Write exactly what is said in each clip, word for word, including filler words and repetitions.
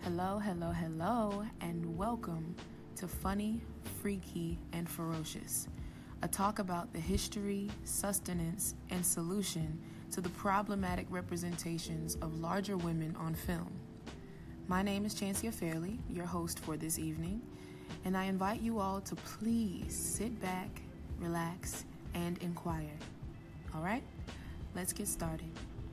Hello, hello, hello, and welcome to Funny, Freaky, and Ferocious, a talk about the history, sustenance, and solution to the problematic representations of larger women on film. My name is Chancia Fairley, your host for this evening, and I invite you all to please sit back, relax, and inquire. All right, let's get started.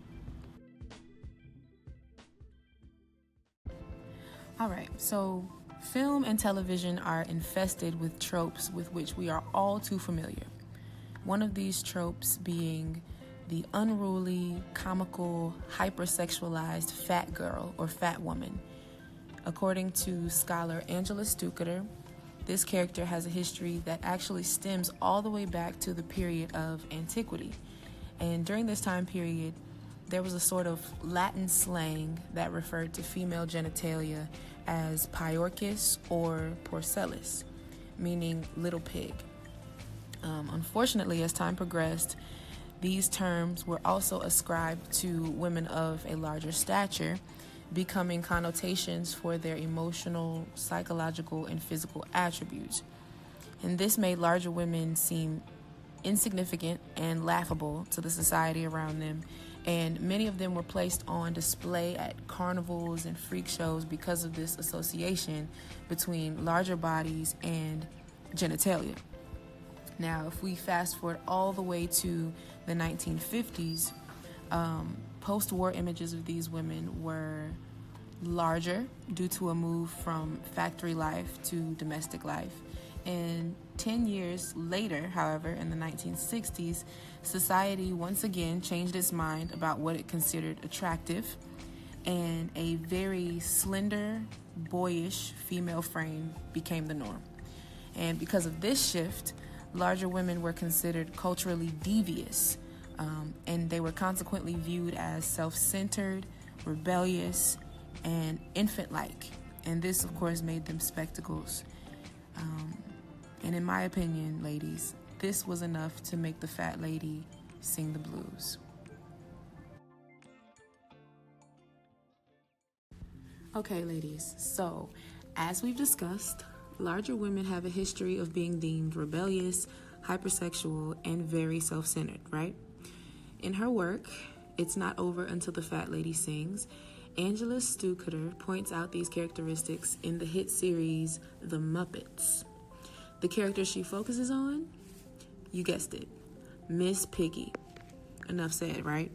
All right, so film and television are infested with tropes with which we are all too familiar. One of these tropes being the unruly, comical, hypersexualized fat girl or fat woman. According to scholar Angela Stukater, this character has a history that actually stems all the way back to the period of antiquity. And during this time period, there was a sort of Latin slang that referred to female genitalia as Piorcus or Porcellus, meaning little pig. Um, unfortunately, as time progressed, these terms were also ascribed to women of a larger stature, becoming connotations for their emotional, psychological, and physical attributes. And this made larger women seem insignificant and laughable to the society around them, and many of them were placed on display at carnivals and freak shows because of this association between larger bodies and genitalia. Now, if we fast forward all the way to the nineteen fifties, um, post-war images of these women were larger due to a move from factory life to domestic life. And ten years later, however, in the nineteen sixties, society once again changed its mind about what it considered attractive, and a very slender, boyish female frame became the norm. And because of this shift, larger women were considered culturally devious, um, and they were consequently viewed as self-centered, rebellious, and infant-like. And this, of course, made them spectacles. Um, And in my opinion, ladies, this was enough to make the fat lady sing the blues. Okay, ladies, so as we've discussed, larger women have a history of being deemed rebellious, hypersexual, and very self-centered, right? In her work, It's Not Over Until the Fat Lady Sings, Angela Stukater points out these characteristics in the hit series The Muppets. The character she focuses on, you guessed it, Miss Piggy. Enough said, right?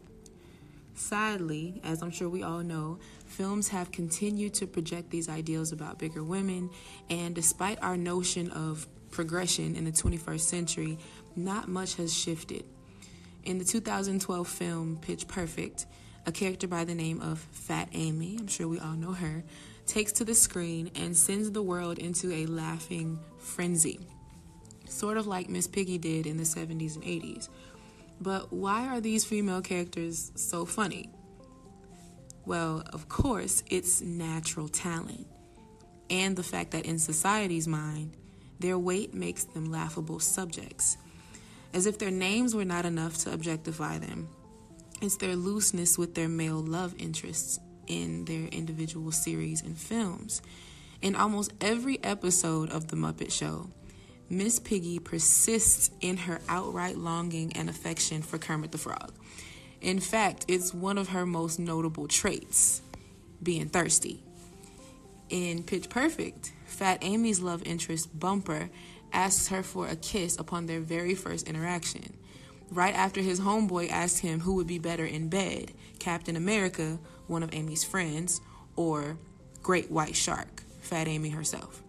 Sadly, as I'm sure we all know, films have continued to project these ideals about bigger women, and despite our notion of progression in the twenty-first century, not much has shifted. In the two thousand twelve film Pitch Perfect, a character by the name of Fat Amy, I'm sure we all know her, takes to the screen and sends the world into a laughing frenzy, sort of like Miss Piggy did in the seventies and eighties. But why are these female characters so funny? Well, of course, it's natural talent, and the fact that in society's mind, their weight makes them laughable subjects. As if their names were not enough to objectify them, it's their looseness with their male love interests in their individual series and films. In almost every episode of The Muppet Show, Miss Piggy persists in her outright longing and affection for Kermit the Frog. In fact, it's one of her most notable traits, being thirsty. In Pitch Perfect, Fat Amy's love interest, Bumper, asks her for a kiss upon their very first interaction, right after his homeboy asked him who would be better in bed, Captain America, one of Amy's friends, or Great White Shark, Fat Amy herself.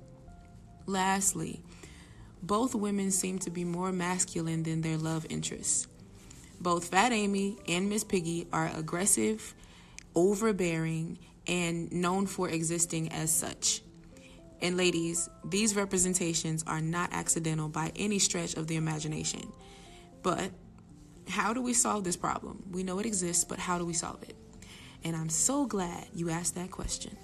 Lastly, both women seem to be more masculine than their love interests. Both Fat Amy and Miss Piggy are aggressive, overbearing, and known for existing as such. And ladies, these representations are not accidental by any stretch of the imagination. But how do we solve this problem? We know it exists, but how do we solve it? And I'm so glad you asked that question.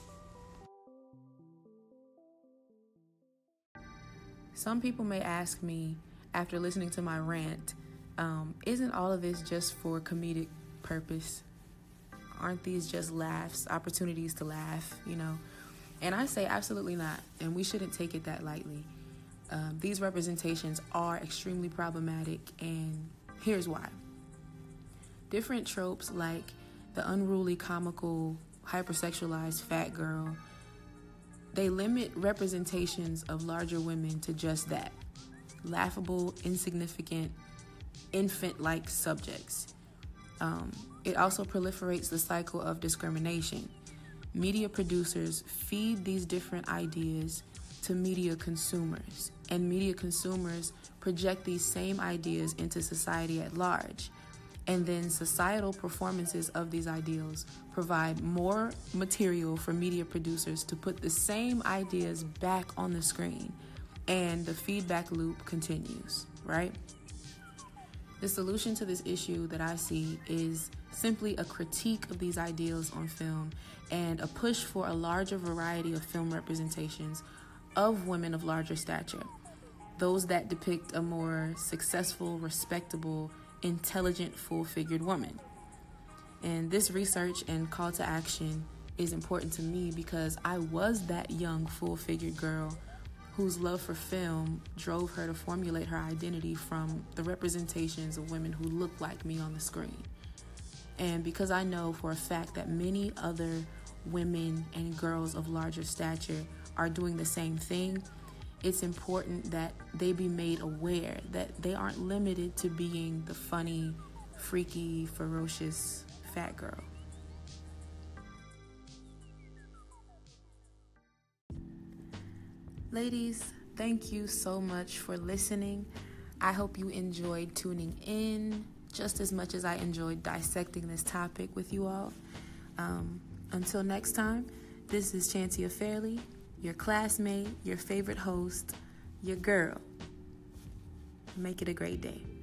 Some people may ask me, after listening to my rant, um, isn't all of this just for comedic purpose? aren't these just laughs, opportunities to laugh, you know? And I say absolutely not, and we shouldn't take it that lightly. Um, these representations are extremely problematic, and here's why. Different tropes like the unruly, comical, hypersexualized fat girl, they limit representations of larger women to just that. Laughable, insignificant, infant-like subjects. Um, it also proliferates the cycle of discrimination. Media producers feed these different ideas to media consumers, and media consumers project these same ideas into society at large. And then societal performances of these ideals provide more material for media producers to put the same ideas back on the screen. And the feedback loop continues, right? The solution to this issue that I see is simply a critique of these ideals on film and a push for a larger variety of film representations of women of larger stature, those that depict a more successful, respectable, intelligent, full-figured woman. And this research and call to action is important to me because I was that young, full-figured girl whose love for film drove her to formulate her identity from the representations of women who look like me on the screen. And because I know for a fact that many other women and girls of larger stature are doing the same thing, it's important that they be made aware that they aren't limited to being the funny, freaky, ferocious fat girl. Ladies, thank you so much for listening. I hope you enjoyed tuning in just as much as I enjoyed dissecting this topic with you all. Um, until next time, this is Chantia Fairley, your classmate, your favorite host, your girl. Make it a great day.